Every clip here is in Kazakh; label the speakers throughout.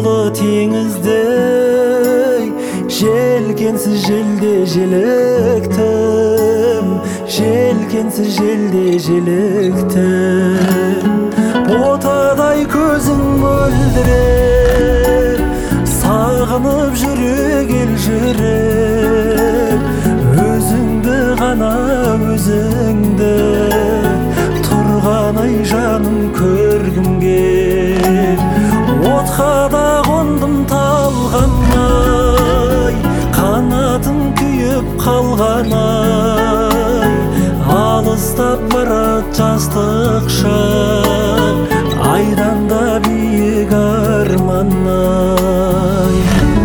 Speaker 1: толы теңіздей, желкенсіз желде желіктім, желкенсіз желде желіктім. Ботадай көзің мөлдіреп, сағынып жүрек елжіреп, өзіңді ғана өзіңді тұрғандай жаным көргім кеп. Отқа да қондым талғанай, қанатым күйіп қалғанай, алыстап барат жастық шақ, айдан да биік арманай.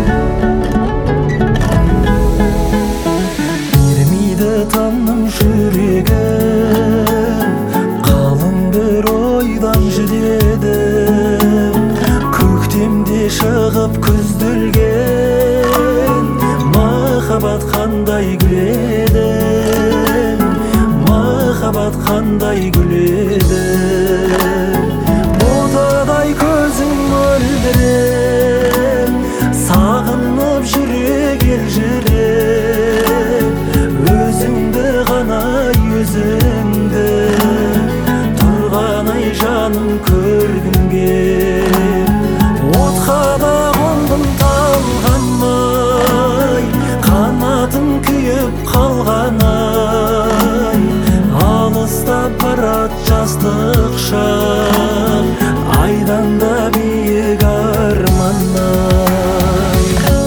Speaker 1: Бермейді таңның жүрегім, қалың бір ойдан жүдедім. Көктемде шығып күзделген махаббат қандай гүледім, махаббат қандай гүледім. Ботадай көзің мөлдіреп, сағынып жүрек елжіреп, өзіңді ғана өзіңді тұрғандай жаным көргім кеп. Отқа да қондым талғанай, қанатым күйіп қалғанай, алыстап барат жастық шақ, айдан да биік арманай.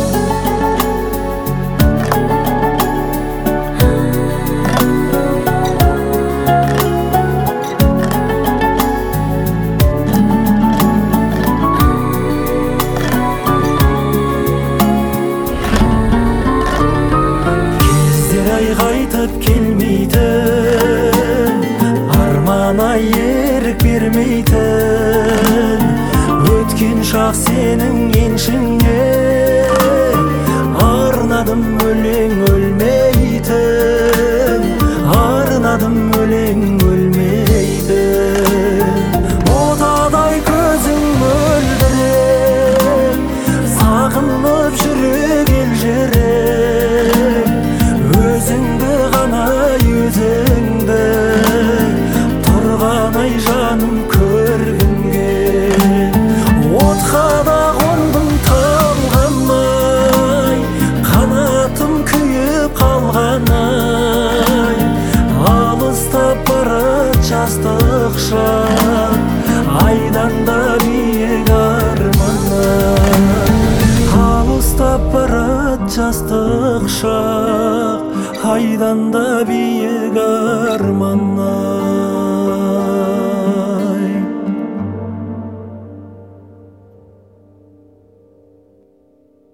Speaker 1: Қайтып келмейтін, армана ерік бермейтін, өткен шақ сенің еншіңе, арнадым өлең өлмейтін, арнадым өлең өлмейтін. Ботадай көзің мөлдіреп, сағынып жүрек елжіреп, өзіңді ғана өзіңді тұрғандай жаным көргім кеп. Отқа да қондым талғанай, қанатым күйіп қалғанай, алыстап барат жастық шақ, айдан да биік арманай. Алыстап барат жастық шақ, айдан да биік арманай.